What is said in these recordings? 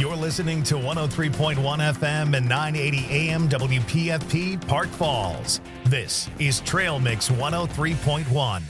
You're listening to 103.1 FM and 980 AM WPFP Park Falls. This is Trail Mix 103.1.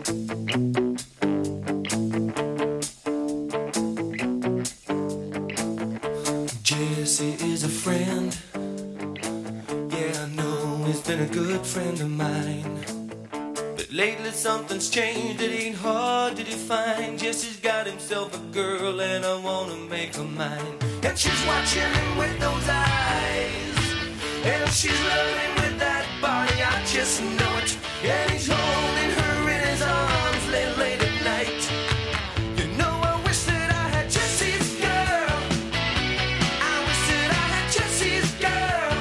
Jesse is a friend. Yeah, I know he's been a good friend of mine. But lately something's changed, it ain't hard to define. Jesse's got himself a girl and I wanna make her mine. And she's watching him with those eyes, and she's loving with that body, I just know it. And he's holding her in his arms late at night. You know I wish that I had Jesse's girl. I wish that I had Jesse's girl.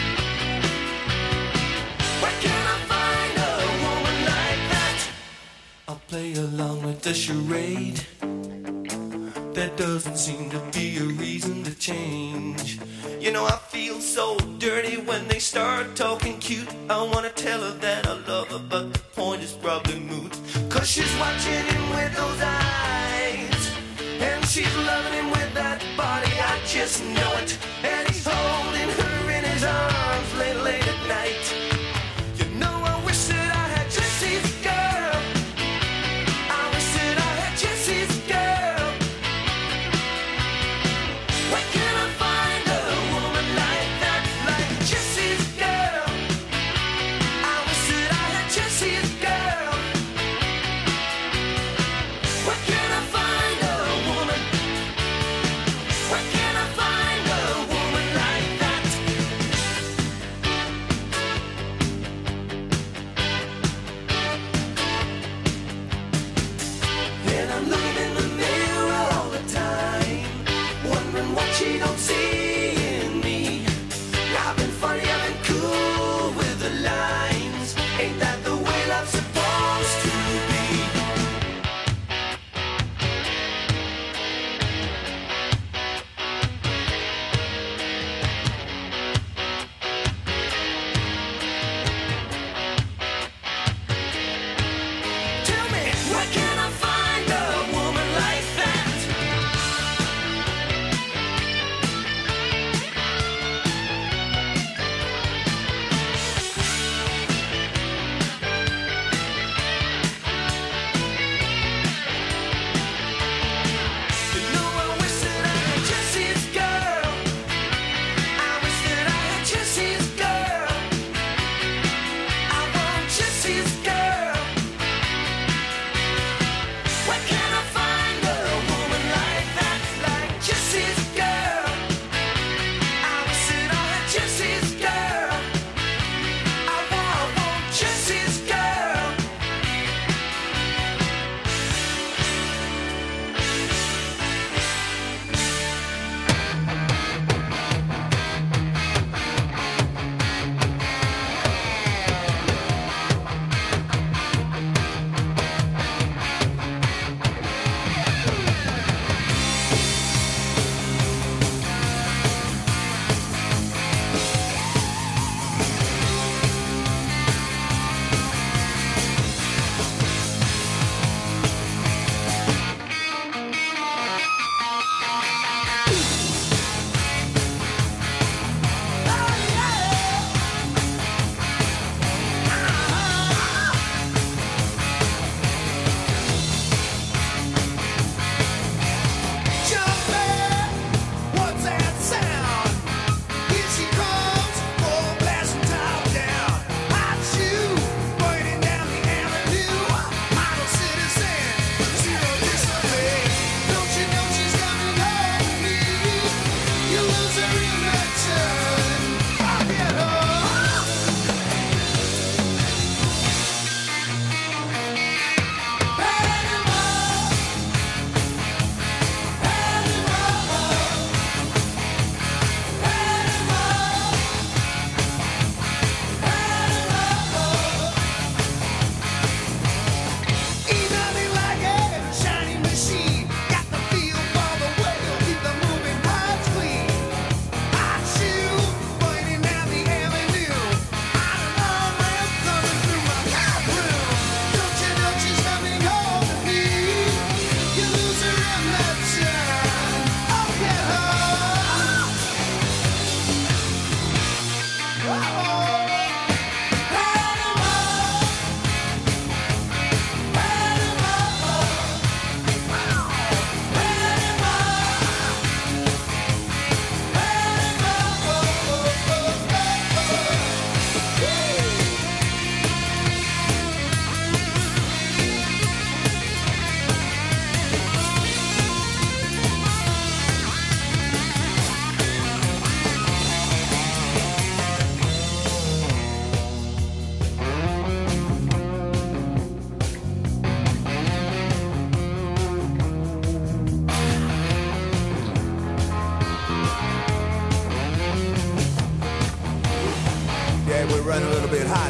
Where can I find a woman like that? I'll play along with the charade. There doesn't seem to be a reason to change. You know I feel so dirty when they start talking cute. I wanna tell her that I love her, but the point is probably moot. Cause she's watching him with those eyes, and she's loving him with that body, I just know it. And he's holding her in his arms late at night. You know I wish that I had Jesse's girl. I wish that I had Jesse's girl. Where can I find a woman like that, like Jesse's girl? I wish that I had Jesse's girl. Where can I find a woman? Where can I find a woman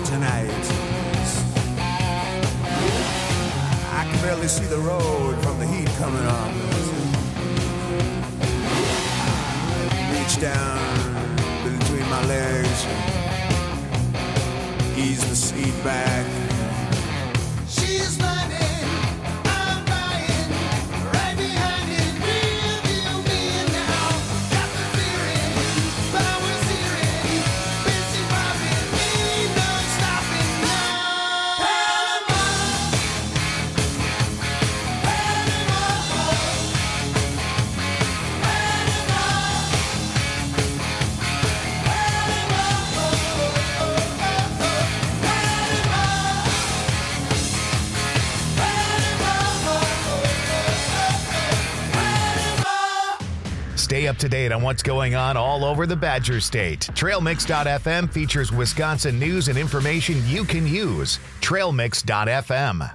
tonight. I can barely see the road from the heat coming on. Reach down between my legs, ease the seat back. She's running, I'm buying, right behind it, real deal me now. Got the feeling, power searing, busy popping, ain't no stopping now. Panama, Panama, Stay up to date on what's going on all over the Badger State. TrailMix.fm features Wisconsin news and information you can use. TrailMix.fm.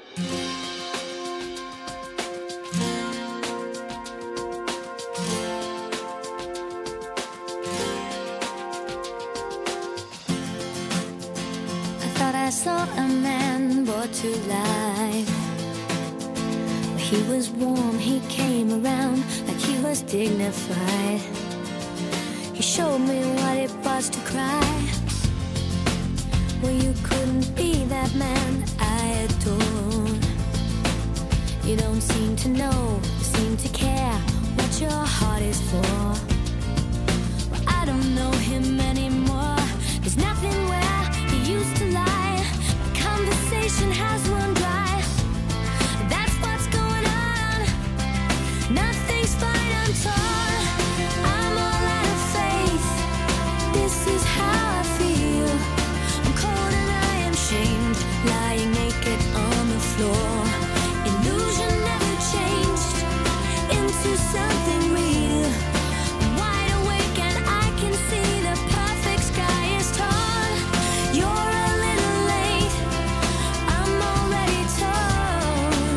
I thought I saw a man brought to life. He was warm, he came around like he was dignified. He showed me what it was to cry. Well, you couldn't be that man I adored. You don't seem to know, seem to care what your heart is for. Well, I don't know him anymore. There's nothing where he used to lie. The conversation has run dry. That's what's going on. Nothing's fine, I'm torn. I'm all out of faith. This is how I feel. I'm cold and I am shamed, lying naked on the floor. Illusion never changed into something real. I'm wide awake and I can see the perfect sky is torn. You're a little late, I'm already torn.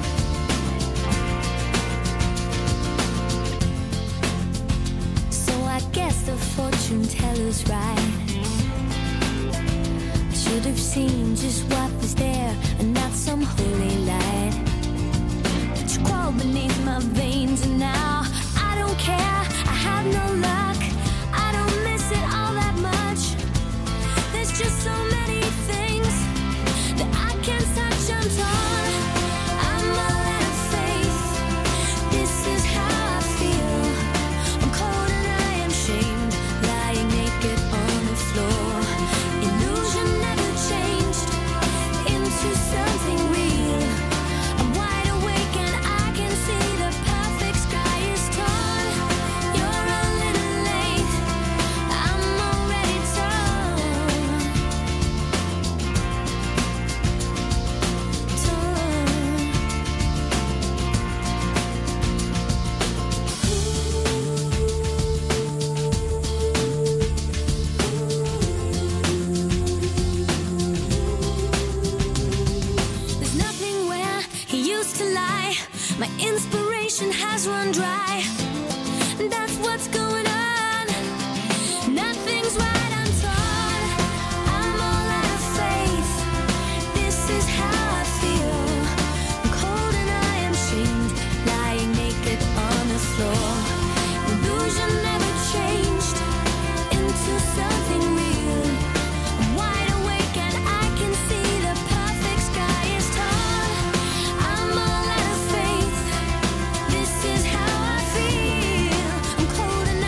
So I guess the fortune teller's right. I should have seen just what was there and not some holy light. But you crawled beneath my veins and now I don't care. I have no luck. I don't miss it all that much. There's just so many things that I can't touch. I'm torn. I'm all out of faith. This is how I feel. I'm cold and I am shamed, lying naked on the floor. Illusion never changed into something real. I'm wide awake and I can see the perfect sky is torn. You're a little late, I'm already torn. There's nothing where he used to lie. My inspiration has run dry. That's what's going on. Nothing's right, I'm torn. I'm all out of faith. This is how I feel. I'm cold and I am shamed, lying naked on the floor. Illusion never changed into something real. I'm wide awake and I can see the perfect sky is torn. I'm all out of faith. This is how I feel. I'm cold and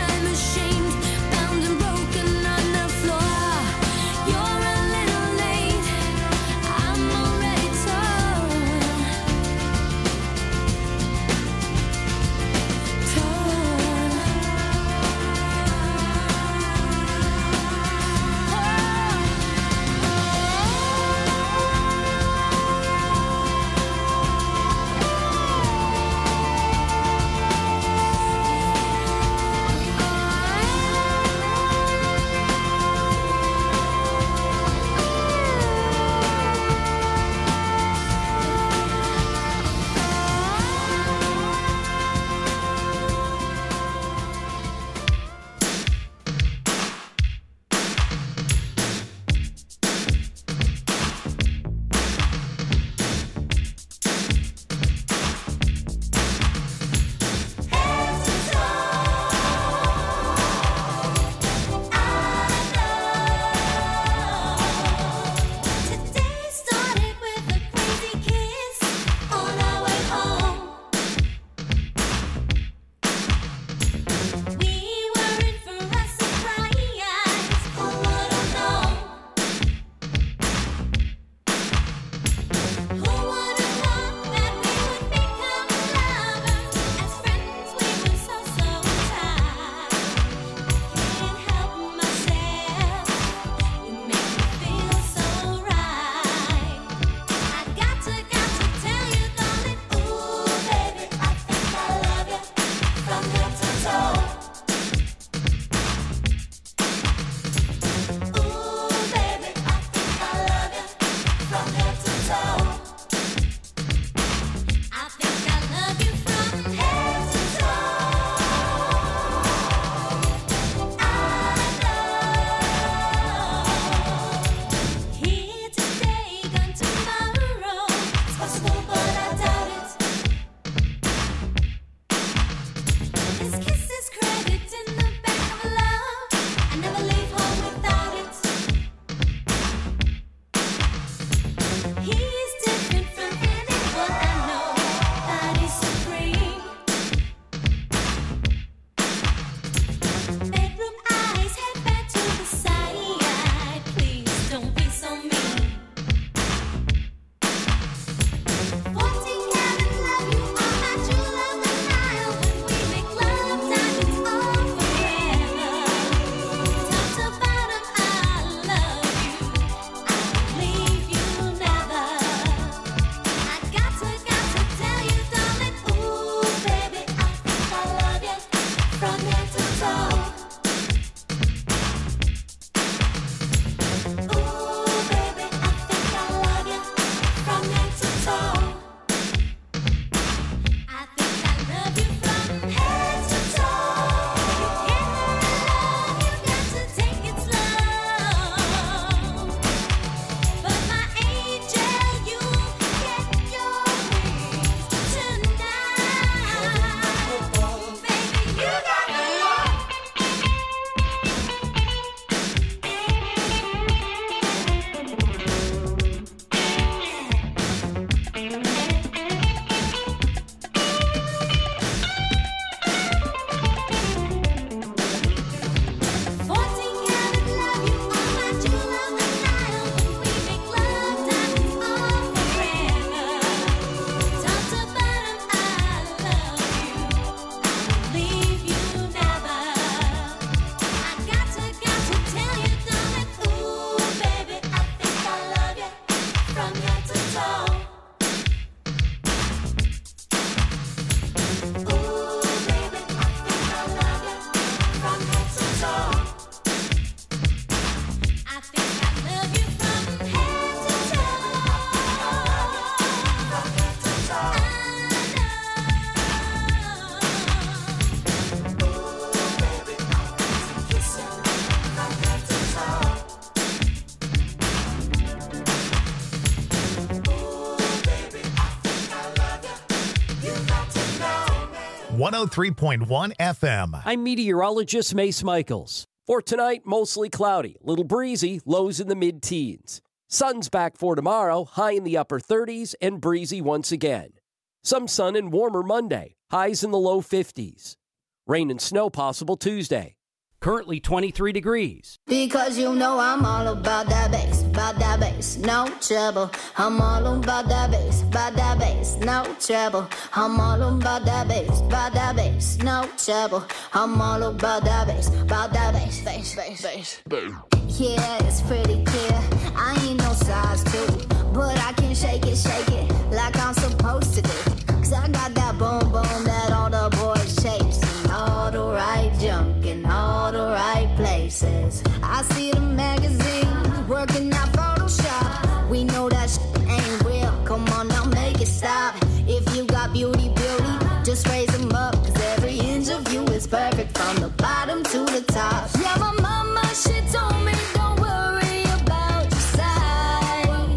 103.1 FM. I'm meteorologist Mace Michaels. For tonight, mostly cloudy, little breezy, lows in the mid-teens. Sun's back for tomorrow, high in the upper 30s and breezy once again. Some sun and warmer Monday, highs in the low 50s. Rain and snow possible Tuesday. Currently 23 degrees. Because you know I'm all about that bass, no trouble. I'm all about that bass, no trouble. I'm all about that bass, no trouble. I'm all about that bass, bass. Yeah, it's pretty clear. I ain't no size 2, but I can shake it like I'm supposed to do. Cause I got that boom boom that all the boys chase. All the right junk in all the right places. I see the magazines working out Photoshop. We know that shit ain't real. Come on now, make it stop. If you got beauty, just raise them up. Cause every inch of you is perfect from the bottom to the top. Yeah, my mama, she told me don't worry about your size.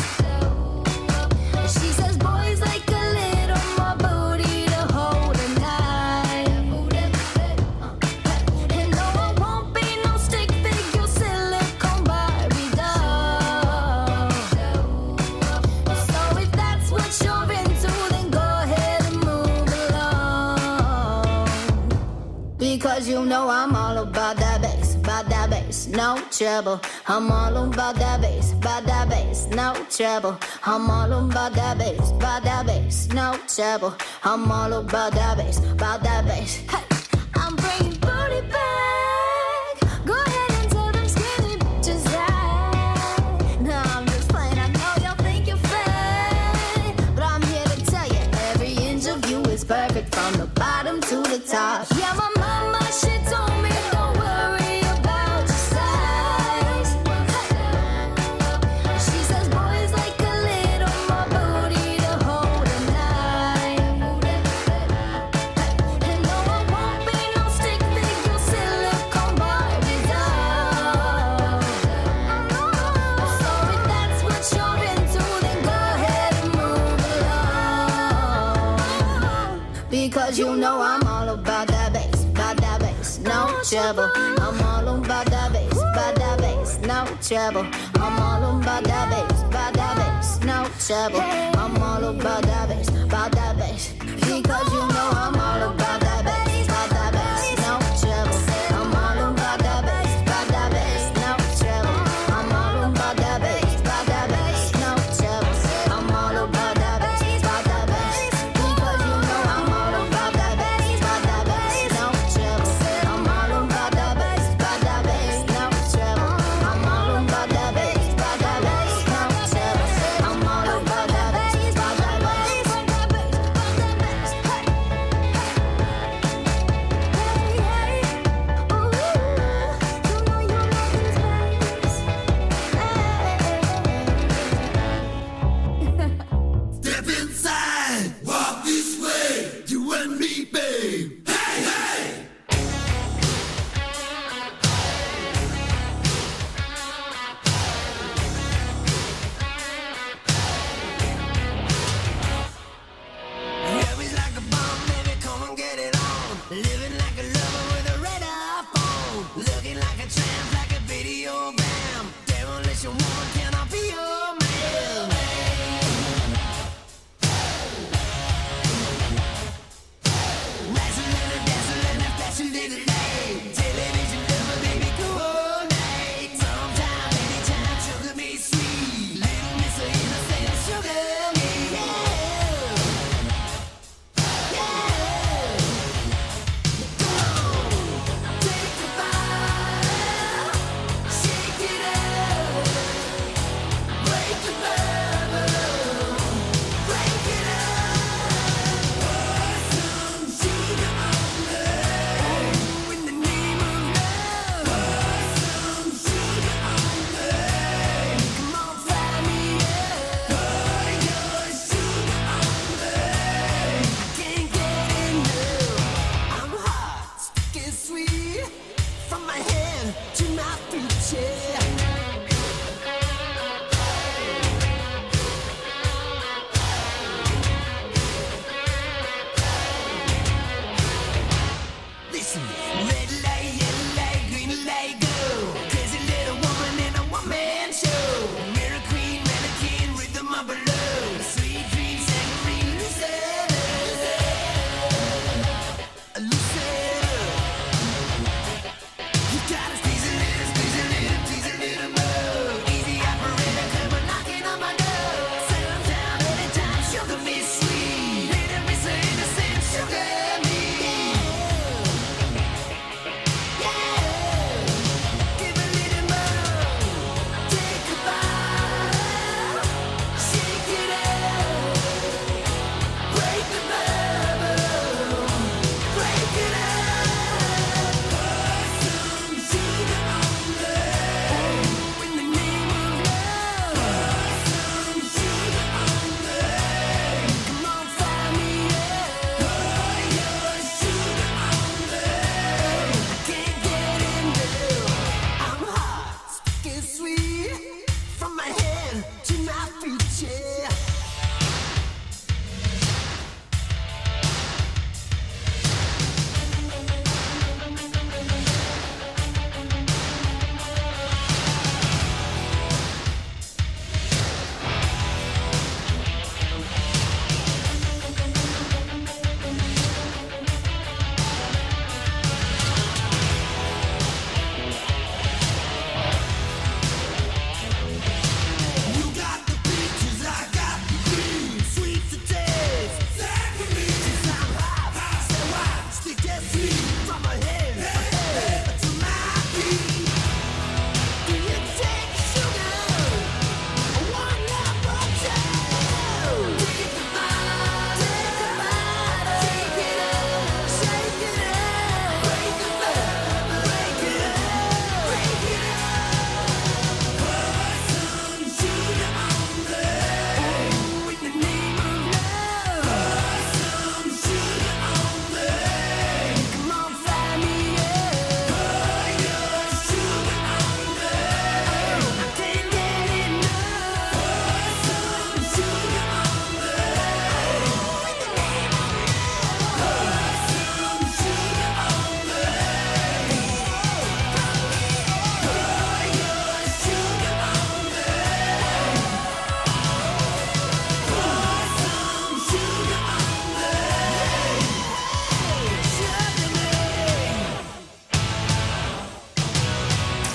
She says boys like a little more booty to hold a knife. And no, I won't be no stick figure silicone Barbie doll. So if that's what you're into, then go ahead and move along. Because you know I'm all about that bass, no trouble. I'm all about that bass, no trouble. I'm all about that bass, no trouble. I'm all about that bass. Hey, I'm bringing booty back. Go ahead and tell them skinny bitches that. No, I'm just playing. I know y'all think you're fake, but I'm here to tell you every inch of you is perfect from the bottom to the top. Yeah, my mama, she told me don't worry about your size. She says boys like a little more booty to hold a knife. And no, I won't be no stick figure silicone Barbie doll. So if that's what you're into, then go ahead and move along. Because you know I'm all about that bass, no trouble. I'm all about that bass, no trouble. I'm all about that bass, no trouble. I'm all about that bass, because you know I'm all about that bass, no trouble. I'm all about that bass, no trouble. I'm all about that bass, no trouble. I'm all about that bass, because you know I'm all about that bass, no trouble. I'm all about that bass, no trouble. I'm all about that bass, no trouble. I'm all about that bass, Step inside, walk this way, you and me, babe. Hey, hey! Yeah, we like a bomb, baby, come and get it on. Living like a lover with a red iPhone. Looking like a tramp, like a video bam. Demolition woman, can I be your man? Wrestling and dancing and flashing little light. Television lover, baby, go all night. Sometime, anytime, sugar me sweet. Little Miss Innocent, sugar me, yeah. Yeah.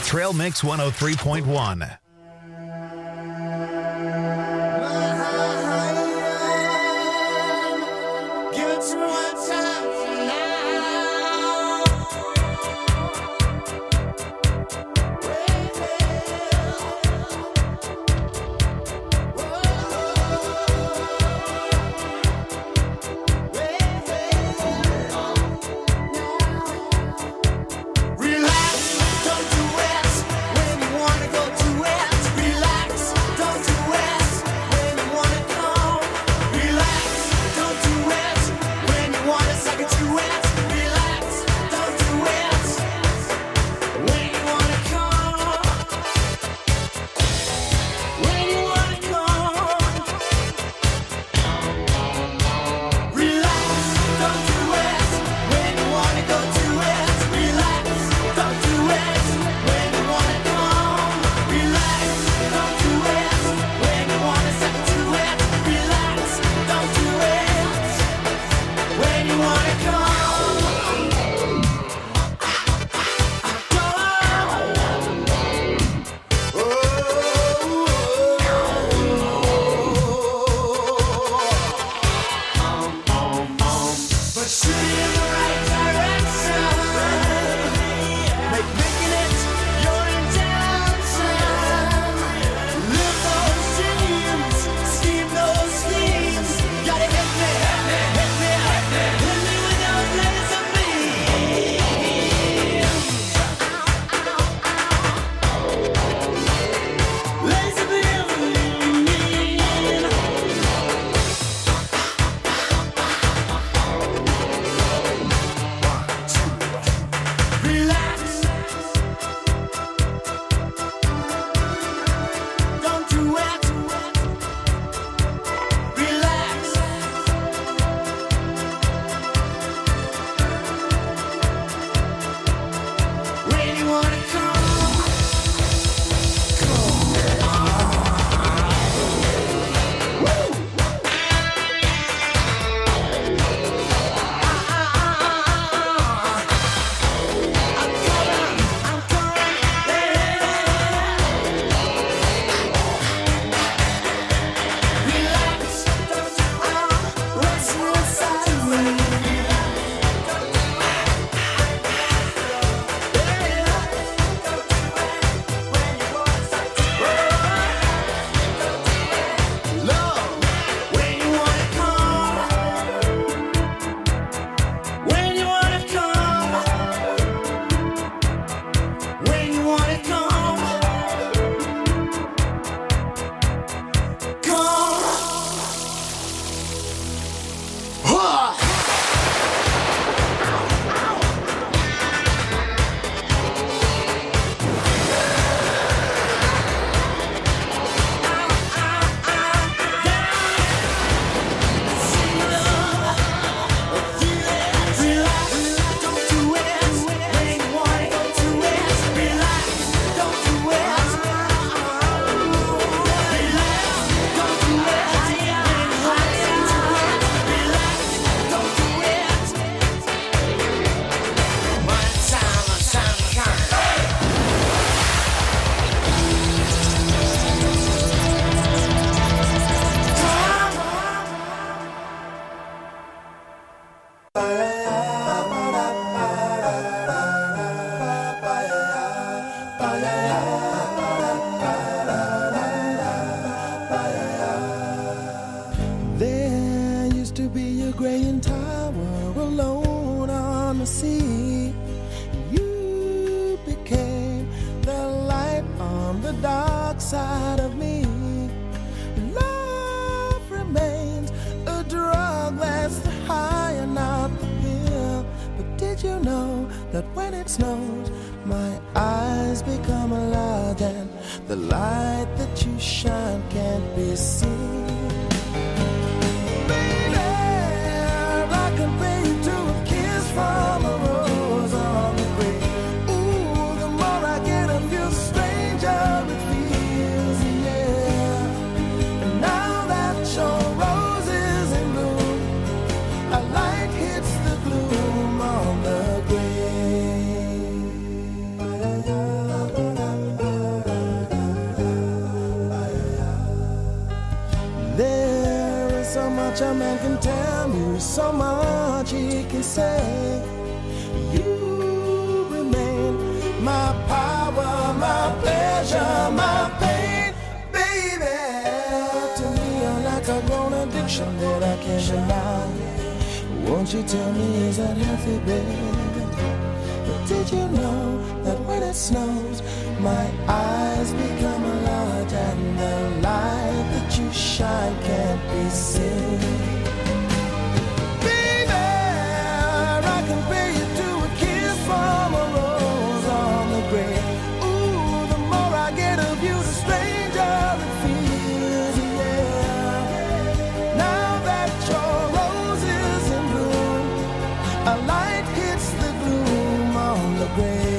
Trail Mix 103.1. much a man can tell me, so much he can say. You remain my power, my pleasure, my pain, baby. To me, you're like a grown addiction that I can't deny. Won't you tell me, is that healthy, baby? But did you know that when it snows, my eyes become large and the light that you shine can't be seen? Baby, I can pay you to a kiss from a rose on the grave. Ooh, the more I get of you, the stranger it feels, yeah. Now that your rose is in bloom, a light hits the gloom on the grave.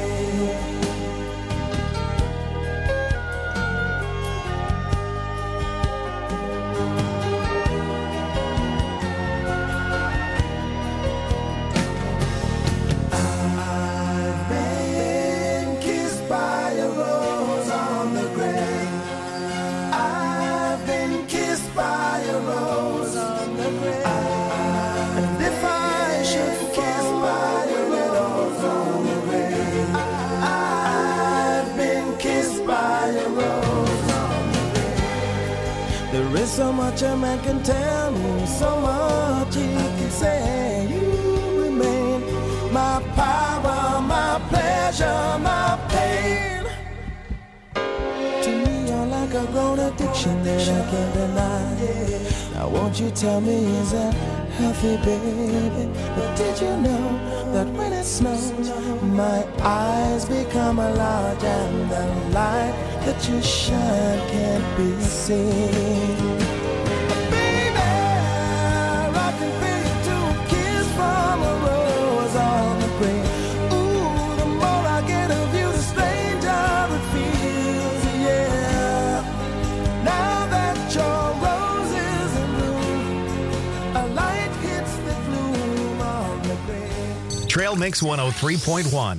There is so much a man can tell me, so much he can say. You remain my power, my pleasure, my pain. To me, you're like a grown addiction that I can't deny. Now won't you tell me, is that healthy, baby? But did you know that when it snows, my eyes become large and the light that you shine can't be seen? Baby, I can feel you to a kiss from a rose on the grave. Ooh, the more I get of you, the stranger it feels, yeah. Now that your rose is in bloom, a light hits the gloom on the grave. Trail Mix 103.1.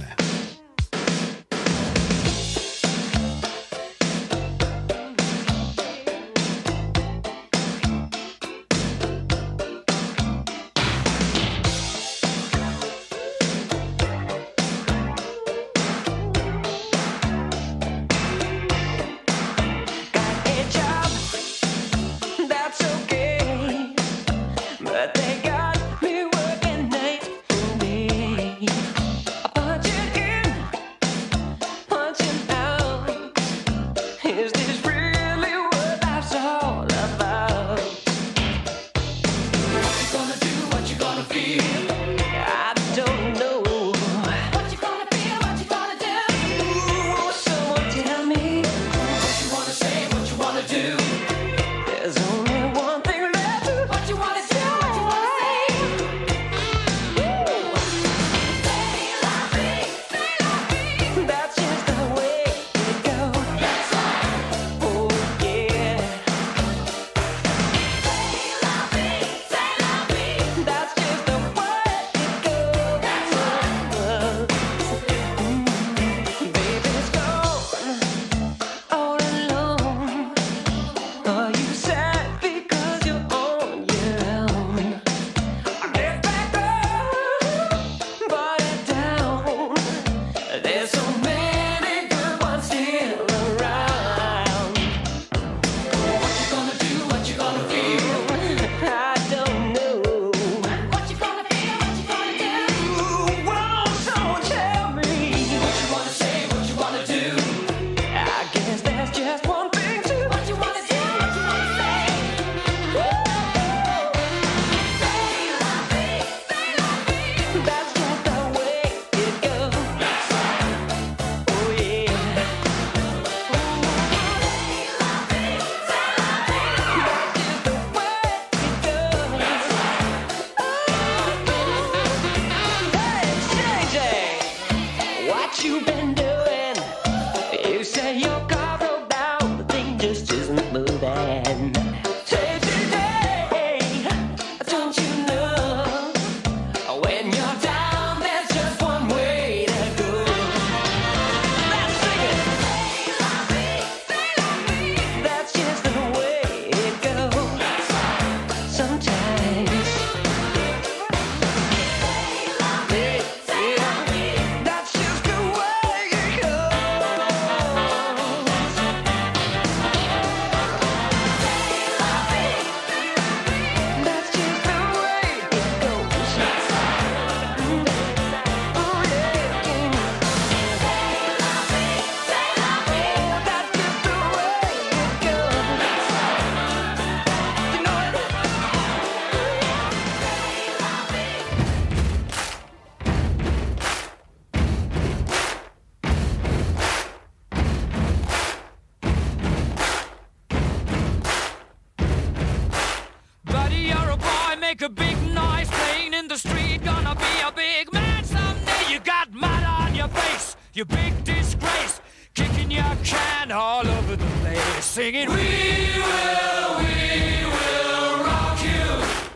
you big disgrace, kicking your can all over the place, singing, we will rock you.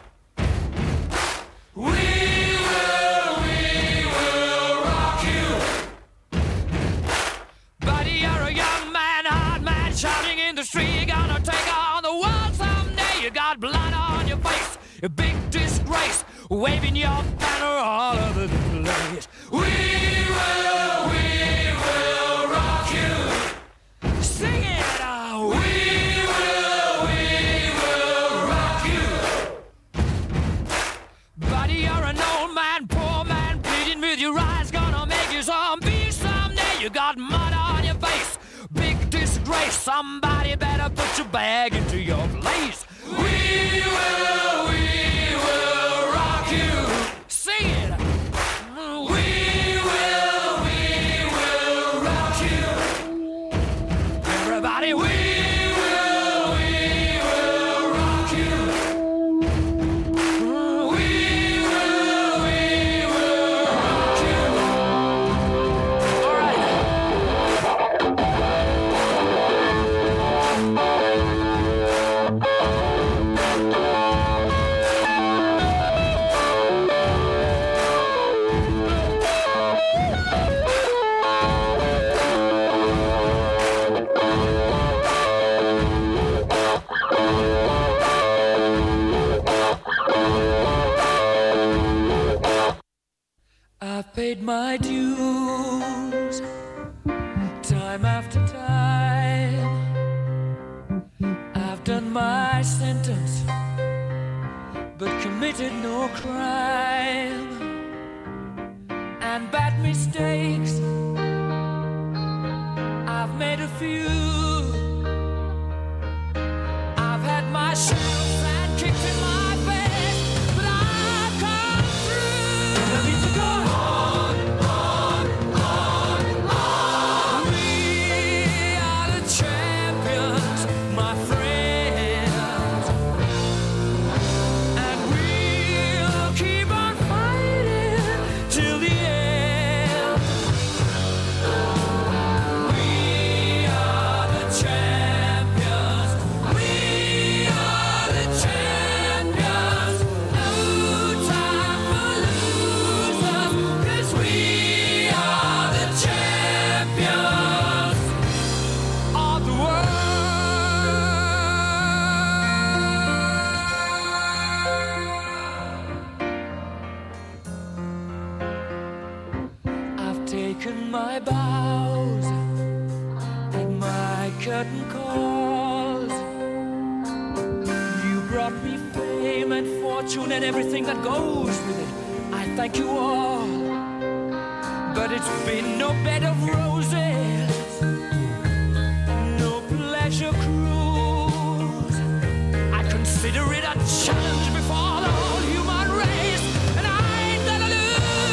We will rock you. Buddy, you're a young man, hard man, shouting in the street, you're gonna take on the world someday. You got blood on your face, a big disgrace, waving your banner all over the place. We will rock you. Sing it out. We will rock you. Buddy, you're an old man, poor man, pleading with your eyes, gonna make you zombie someday. You got mud on your face, big disgrace. Somebody better put your bag into your place. We will rock you. Sing it. We will rock you. Everybody, we will rock you. We will rock you. All right. I've paid my dues time after time. I've done my sentence, but committed no crime. And bad mistakes, I've made a few. I've had my shells and kicked in my face, but I've come through. I need to go on. We are the champions, my friends, and we'll keep on fighting till the end. We are the champions. We are the champions. No time for losers, 'cause we are the champions of the world. I've taken my bows and my curtain calls. You brought me fame and fortune and everything that goes with it. I thank you all, but it's been no bed of roses, no pleasure cruise. I consider it a challenge before the whole human race, and I ain't gonna lose.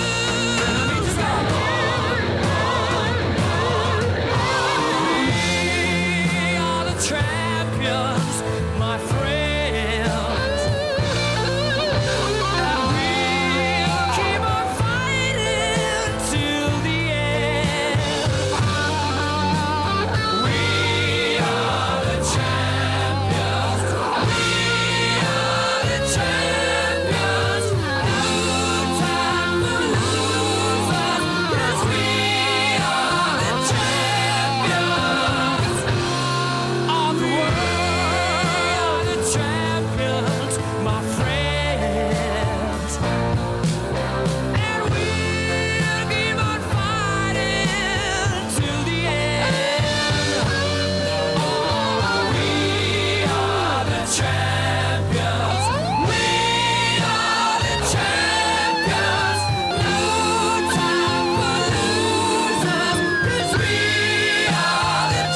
We are the champions, my friends, and we'll keep on fighting till the end. We are the champions. We are the champions. No time for losers, 'cause we are the champions of the world. The champions, my friends, and we'll keep on fighting till the end. Oh, we are the champions. We are the champions. No time for losers, 'cause we are the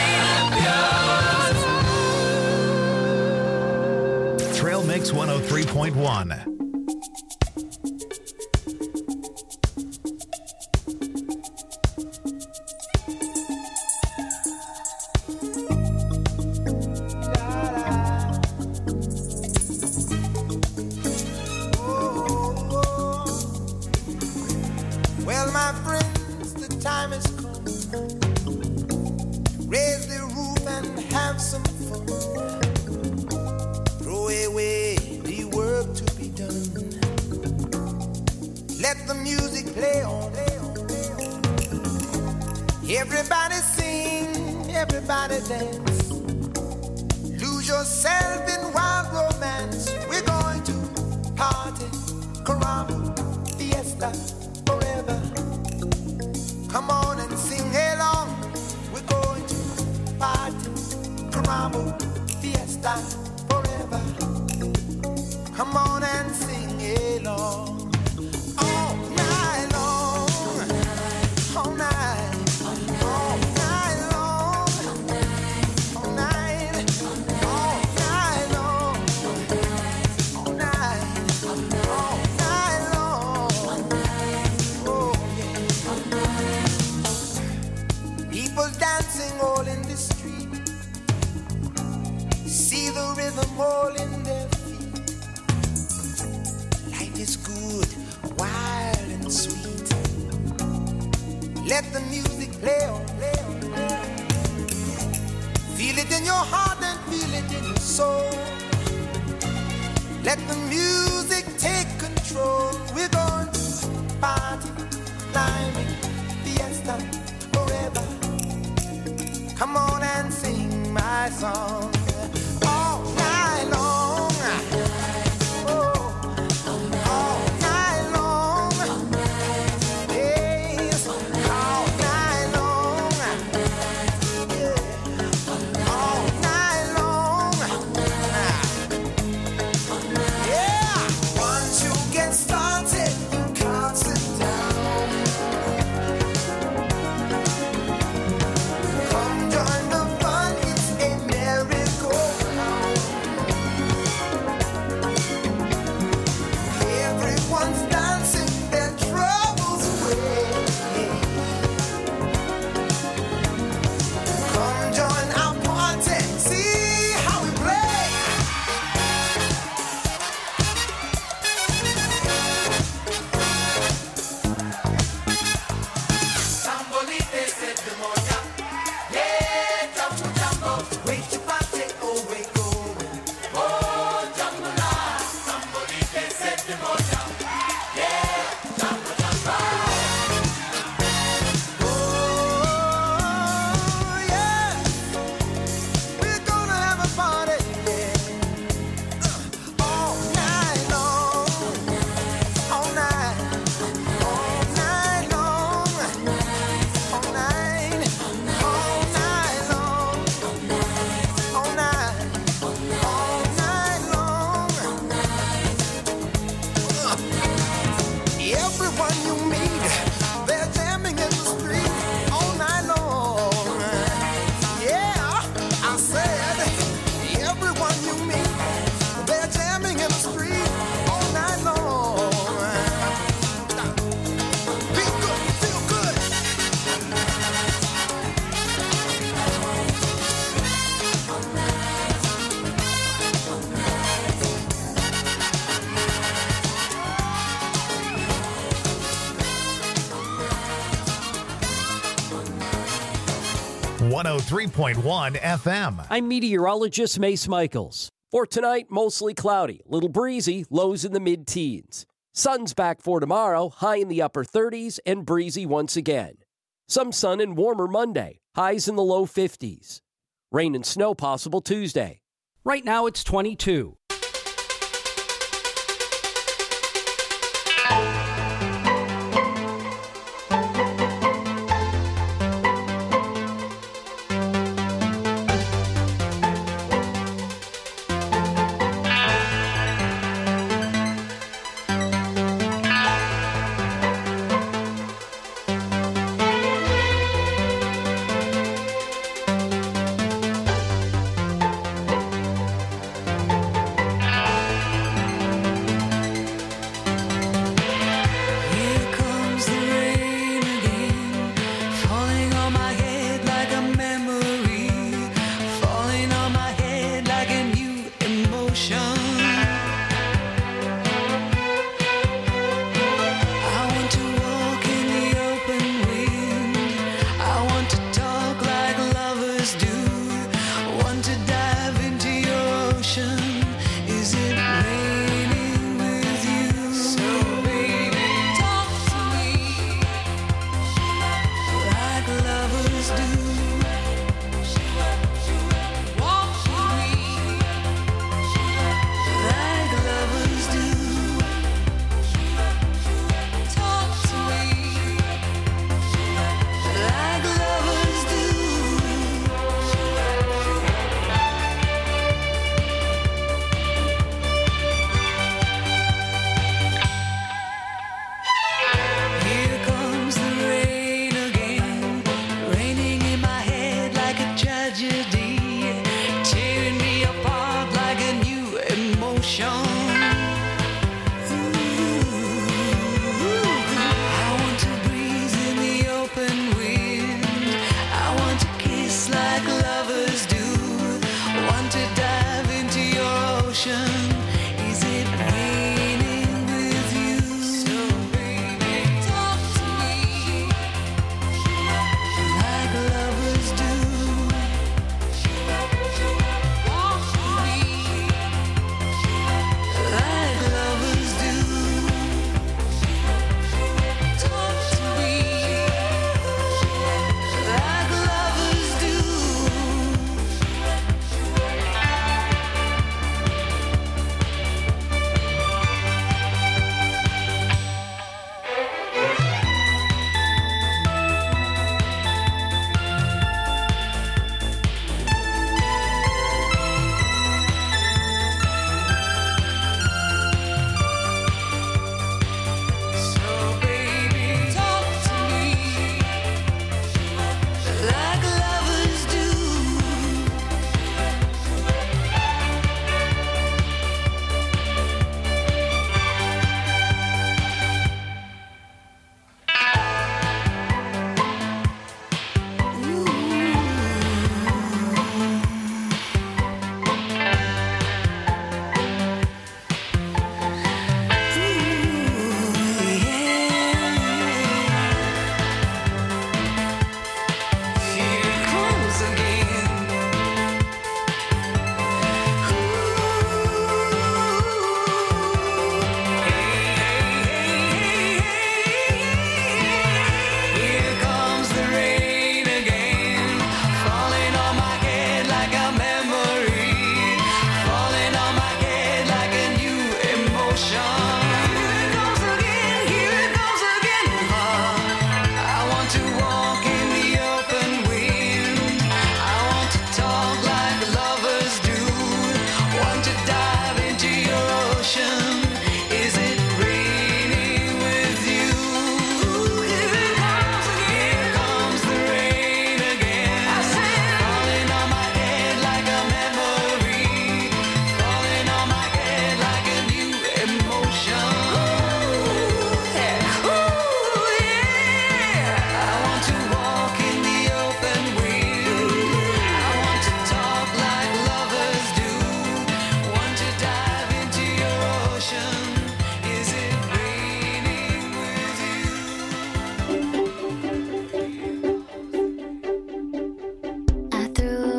champions. Trail Mix 103.1. Well, my friends, the time has come. Raise the roof and have some fun. Throw away the work to be done. Let the music play on. Everybody sing, everybody dance. Lose yourself in wild romance. We're going to party, caramba, fiesta, forever. Come on and sing along. We're going to party, caramba, fiesta, forever. Come on and sing along. All night long, all night. Dancing all in the street, see the rhythm all in their feet. Life is good, wild and sweet. Let the music play on, play on, play on. Feel it in your heart and feel it in your soul. Let the music take control. We're going to party, climbing, fiesta, forever. Come on and sing my song all night long. Oh, all night long. Yes, all night long. Yeah, all night long. Yeah, once you get started, you can't sit down. .1 FM. I'm meteorologist Mace Michaels. For tonight, mostly cloudy, little breezy, lows in the mid-teens. Sun's back for tomorrow, high in the upper 30s and breezy once again. Some sun and warmer Monday, highs in the low 50s. Rain and snow possible Tuesday. Right now it's 22.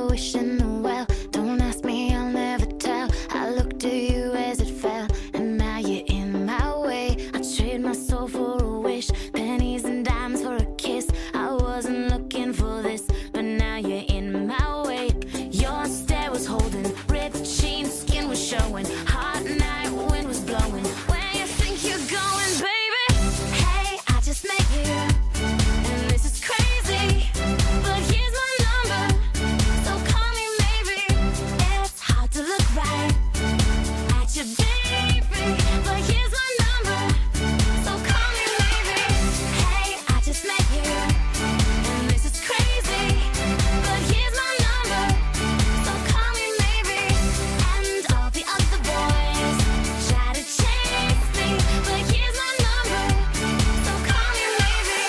wishing well. Don't ask me, I'll never tell. I looked to you as it fell, and now you're in my way. I trade my soul for a wish, pennies and dimes for a kiss. I wasn't looking for this, but now you're in my way. Your stare was holding, ripped jeans, skin was showing. Hot night, wind was blowing. Where you think you're going, baby? Hey, I just met you, and this is crazy. But here's my number, so call me maybe. It's hard to look right at you, baby. But here's my number, so call me maybe. Hey, I just met you, and this is crazy. But here's my number, so call me maybe. And all the other boys try to chase me, but here's my number, so call me maybe.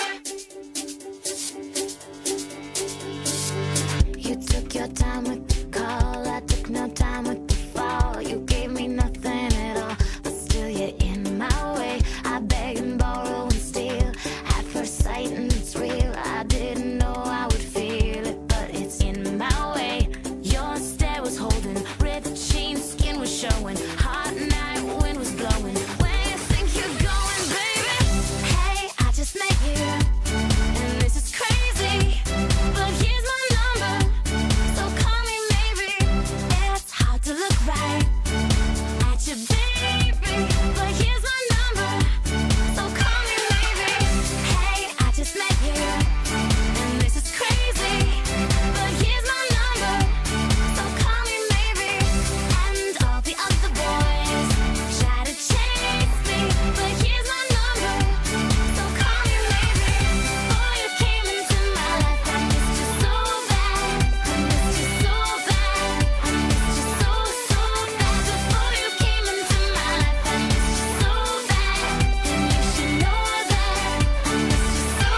You took your time with the call, I took no time with the fall. You gave me nothing at all, but still you're in my way. I beg and borrow and steal at first sight, and it's real. I didn't know I would feel it, but it's in my way. Your stare was holding, ripped jeans, skin was showing. Hot night, wind was blowing. Where you think you're going, baby? Hey, I just met you, and this is crazy. But here's my number, so call me maybe. It's hard to look right at you, baby. But here's my number, so call me maybe. Hey, I just met you, and this is crazy. But here's my number, so call me maybe. And all the other boys try to chase me, but here's my number, so call me maybe. Before you came into my life, I missed you so bad. I missed you so bad. I missed you so, so bad. Before you came into my life, I missed you so bad. And you should know that. I missed you so,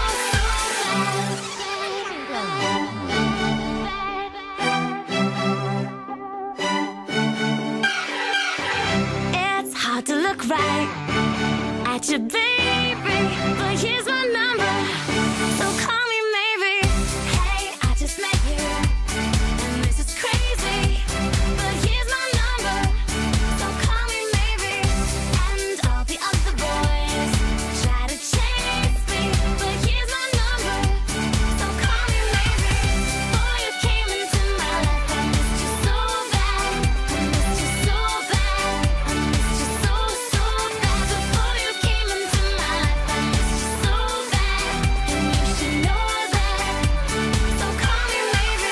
It's hard to look right at you, baby. But here's my number, so call me maybe. Hey, I just met you, and this is crazy. But here's my number, so call me maybe. And all the other boys try to chase me, but here's my number, so call me maybe. Before you came into my life, I missed you so bad. I missed you so bad. I missed you so, so bad. Before you came into my life, I missed you so bad. And you should know that, so call me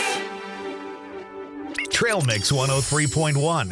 maybe. Trail Mix 103.1.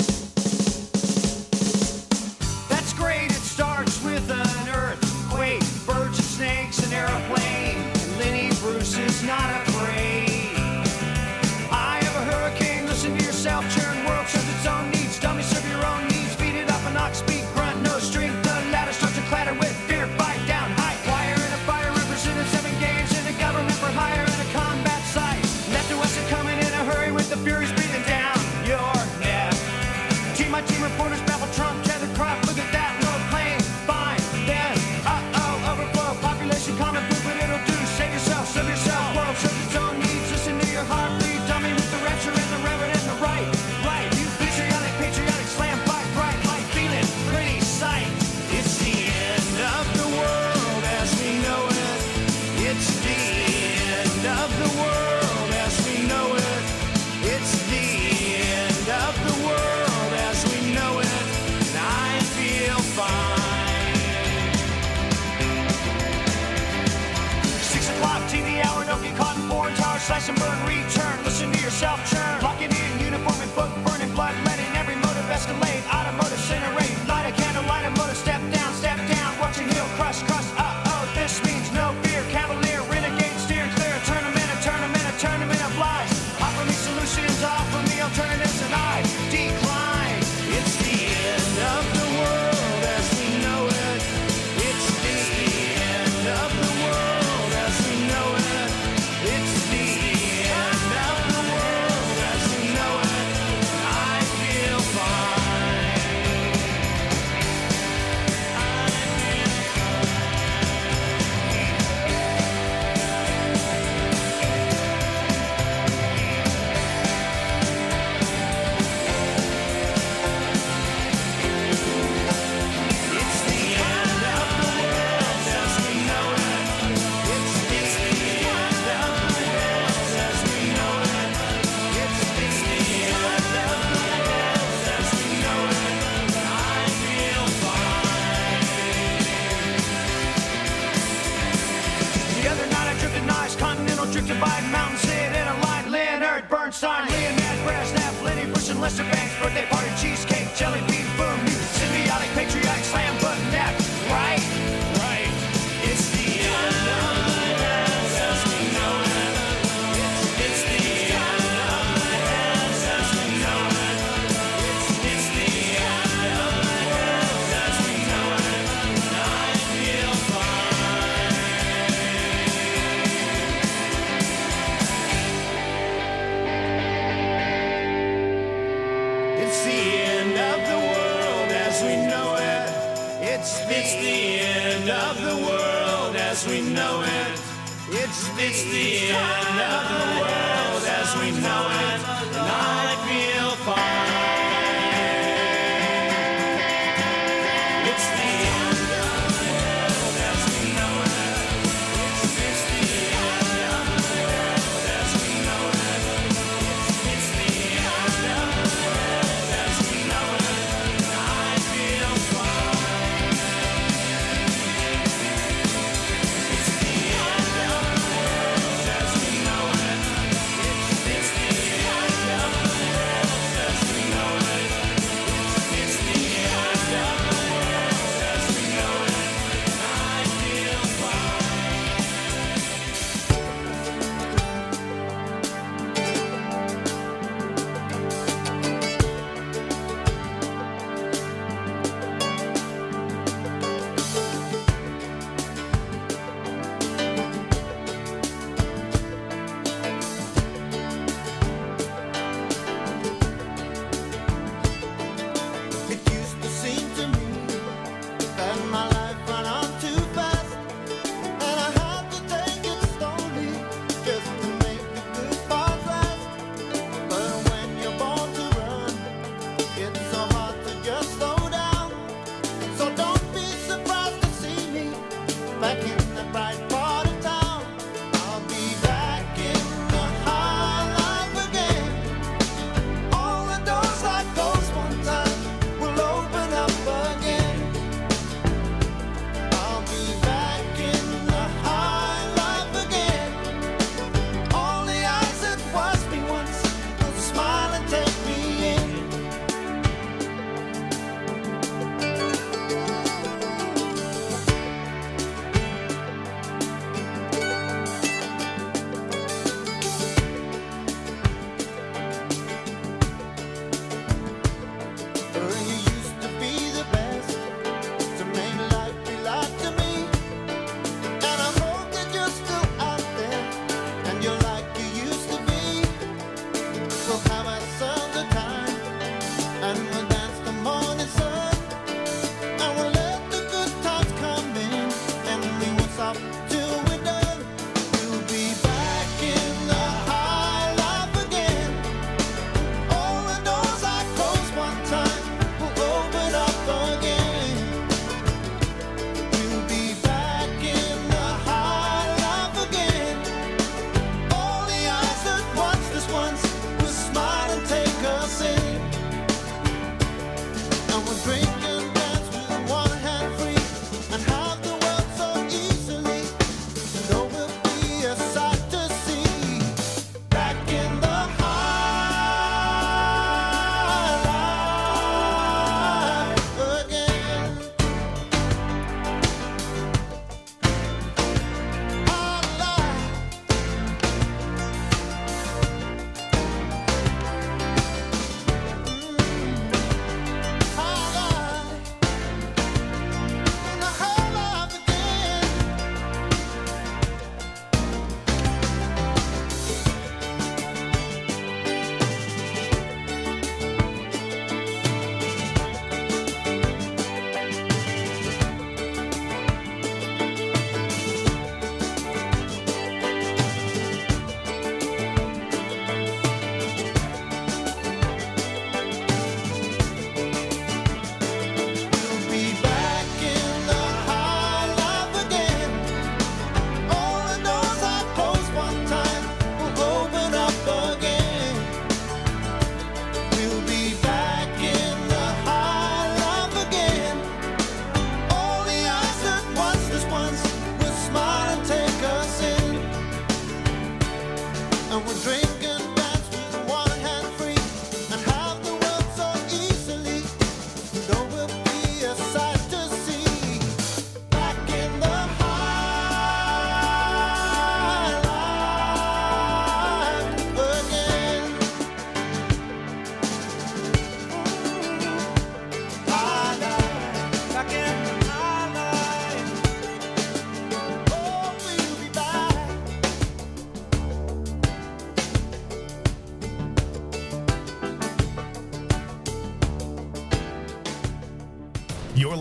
That's great, it starts with an earthquake, birds and snakes, an airplane, and Lenny Bruce is not afraid. I have a hurricane, listen to yourself, churn, world serves its own needs, dummy serve your own needs, beat it up an ox, speak, grunt, no strength, the ladder starts to clatter with fear, fight down, high wire in a fire, represented 7 games in a government for hire in a combat site, left to west and coming in a hurry with the furies breathing down your neck. Team my team reporters babble Trump, tether crop, look at that, no plane, fine, then, overflow, population common food, but it'll do, save yourself, serve yourself, world serves its own needs, listen to your heartbeat, dummy with the rapture and the reverend and the right, you patriotic, slam, fight, bright, light, feeling, pretty sight, it's the end of the world as we know it, it's the end of the world as we know it, it's the end of the world as we know it, and I feel fine. 6 o'clock, TV hour, don't get caught in foreign tower, slash and burn, return, listen to yourself churn, lock it in, uniform and book, burning blood, letting every motive escalate, automotive incinerate, light a candle, light a motor, step down, watching heel crush, this means no fear, cavalier, renegade, steer clear, a tournament of lies, offer me solutions, offer me alternatives, and I decline. It's the end of the world as we know it, it's the end of the world as we know it, it's the end of the world Richard Biden, Mountain Sid, and a line, Leonard Bernstein, Leonard Brezhnev, Lenny Bruce, and Lester Banks, birthday party, cheesecake, jelly bean, boom, you symbiotic, patriotic, slam button, that, right? Right. It's the end of the world as we know it. It's the end of the world as we know it. It's the end of the world as we know it. And I feel fine. It's the end of the world as we know it. It's the end of the world as we know it. It's the end of the world as we know it. And I feel fine. It's the end of the world as we know it. It's the end of the world as we know it. It's the end of the world as we know it. And I feel fine. It's the end of the world as we know it. It's the end of the world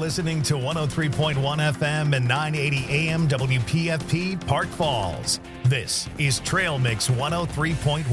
listening to 103.1 FM and 980 AM WPFP Park Falls. This is Trail Mix 103.1.